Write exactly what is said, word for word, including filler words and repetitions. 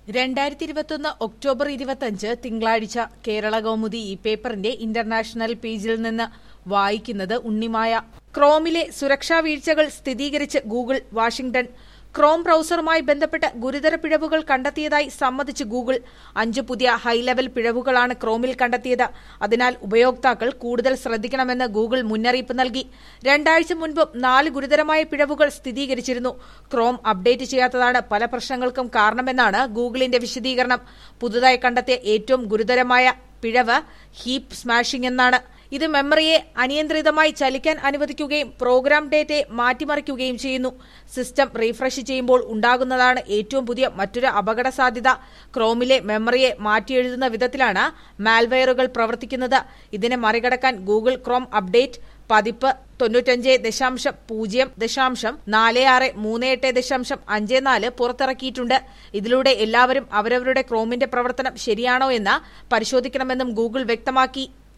രണ്ടായിരത്തി ഇരുപത്തൊന്ന് ഒക്ടോബർ ഇരുപത്തിയഞ്ച് തിങ്കളാഴ്ച കേരള കൗമുദി ഈ പേപ്പറിന്റെ ഇന്റർനാഷണൽ പേജിൽ നിന്ന് വായിക്കുന്നത് ഉണ്ണിമായ. ക്രോമിലെ സുരക്ഷാ വീഴ്ചകൾ സ്ഥിരീകരിച്ച് ഗൂഗിൾ. വാഷിംഗ്ടൺ. ക്രോം ബ്രൌസറുമായി ബന്ധപ്പെട്ട് ഗുരുതര പിഴവുകൾ കണ്ടെത്തിയതായി സമ്മതിച്ച് ഗൂഗിൾ. അഞ്ച് പുതിയ ഹൈ ലെവൽ പിഴവുകളാണ് ക്രോമിൽ കണ്ടെത്തിയത്. അതിനാൽ ഉപയോക്താക്കൾ കൂടുതൽ ശ്രദ്ധിക്കണമെന്ന് ഗൂഗിൾ മുന്നറിയിപ്പ് നൽകി. രണ്ടാഴ്ച മുൻപും നാല് ഗുരുതരമായ പിഴവുകൾ സ്ഥിരീകരിച്ചിരുന്നു. ക്രോം അപ്ഡേറ്റ് ചെയ്യാത്തതാണ് പല പ്രശ്നങ്ങൾക്കും കാരണമെന്നാണ് ഗൂഗിളിന്റെ വിശദീകരണം. പുതുതായി കണ്ടെത്തിയ ഏറ്റവും ഗുരുതരമായ പിഴവ് ഹീപ്പ് സ്മാഷിംഗ് എന്നാണ്. ഇത് മെമ്മറിയെ അനിയന്ത്രിതമായി ചലിക്കാൻ അനുവദിക്കുകയും പ്രോഗ്രാം ഡേറ്റയെ മാറ്റിമറിക്കുകയും ചെയ്യുന്നു. സിസ്റ്റം റീഫ്രഷ് ചെയ്യുമ്പോൾ ഉണ്ടാകുന്നതാണ് ഏറ്റവും പുതിയ മറ്റൊരു അപകട സാധ്യത. ക്രോമിലെ മെമ്മറിയെ മാറ്റിയെഴുതുന്ന വിധത്തിലാണ് മാൽവെയറുകൾ പ്രവർത്തിക്കുന്നത്. ഇതിനെ മറികടക്കാൻ ഗൂഗിൾ ക്രോം അപ്ഡേറ്റ് പതിപ്പ് തൊണ്ണൂറ്റഞ്ച് ദശാംശം പൂജ്യം ദശാംശം നാല് ആറ് മൂന്ന് എട്ട് ദശാംശം അഞ്ച് നാല് പുറത്തിറക്കിയിട്ടുണ്ട്. ഇതിലൂടെ എല്ലാവരും അവരവരുടെ ക്രോമിന്റെ പ്രവർത്തനം ശരിയാണോ എന്ന് പരിശോധിക്കണമെന്നും ഗൂഗിൾ വ്യക്തമാക്കി.